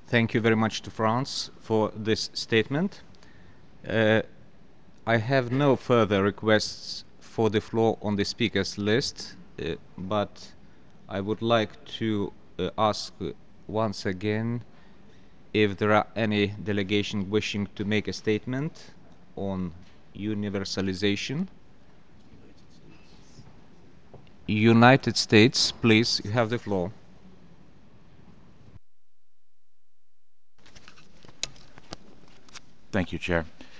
Thank you very much to France for this statement. Uh, I have no further requests for the floor on the speakers list, but I would like to ask once again if there are any delegation wishing to make a statement on universalization. United States, please, you have the floor. Thank you, Chair.